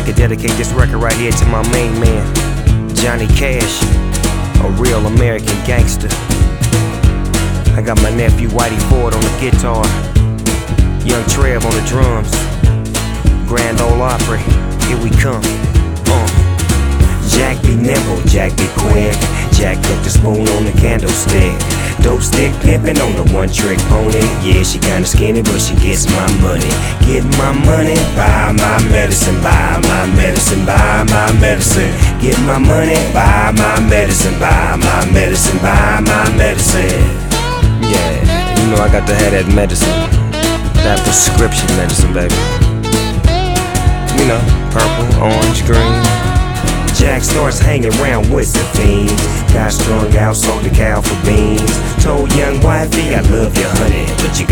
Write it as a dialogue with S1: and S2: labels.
S1: like to dedicate this record right here to my main man, Johnny Cash, a real American gangster. I got my nephew Whitey Ford on the guitar, Young Trev on the drums, Grand Ole Opry, here we come. Jack be nimble, Jack be quick. Jack put the spoon on the candlestick. Dope stick pimpin' on the one-trick pony. Yeah, she kinda skinny, but she gets my money. Get my money, buy my medicine, buy my medicine, buy my medicine. Get my money, buy my medicine, buy my medicine, buy my medicine. Yeah, you know I got to have that medicine, that prescription medicine, baby. You know, purple, orange, green. Jack starts hanging around with the fiends. Got strung out, sold the cow for beans. Told young wifey, I love you, honey, but you